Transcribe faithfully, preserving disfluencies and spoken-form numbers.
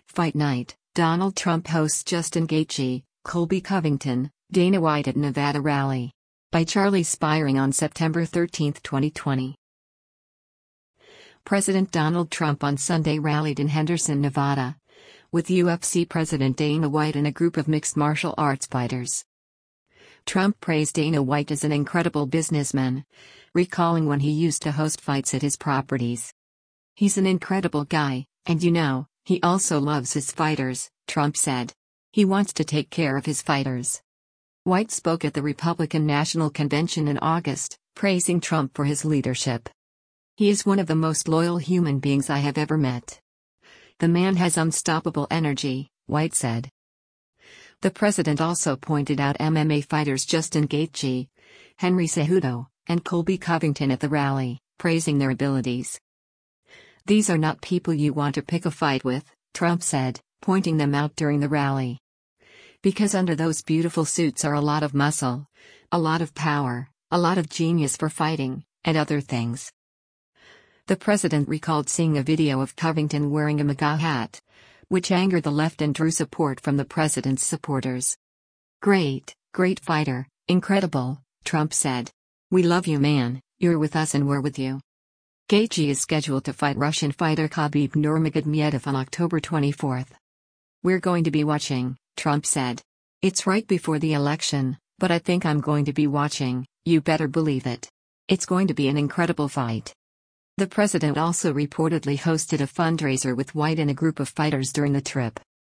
Fight night, Donald Trump hosts Justin Gaethje, Colby Covington, Dana White at Nevada rally. By Charlie Spiring on September thirteenth, twenty twenty. President Donald Trump on Sunday rallied in Henderson, Nevada, with U F C President Dana White and a group of mixed martial arts fighters. Trump praised Dana White as an incredible businessman, recalling when he used to host fights at his properties. "He's an incredible guy, and you know, he also loves his fighters," Trump said. "He wants to take care of his fighters." White spoke at the Republican National Convention in August, praising Trump for his leadership. "He is one of the most loyal human beings I have ever met. The man has unstoppable energy," White said. The president also pointed out M M A fighters Justin Gaethje, Henry Cejudo, and Colby Covington at the rally, praising their abilities. "These are not people you want to pick a fight with," Trump said, pointing them out during the rally. "Because under those beautiful suits are a lot of muscle, a lot of power, a lot of genius for fighting, and other things." The president recalled seeing a video of Covington wearing a MAGA hat, which angered the left and drew support from the president's supporters. "Great, great fighter, incredible," Trump said. "We love you, man, you're with us and we're with you." Gaethje is scheduled to fight Russian fighter Khabib Nurmagomedov on October twenty-fourth. "We're going to be watching," Trump said. "It's right before the election, but I think I'm going to be watching, you better believe it. It's going to be an incredible fight." The president also reportedly hosted a fundraiser with White and a group of fighters during the trip.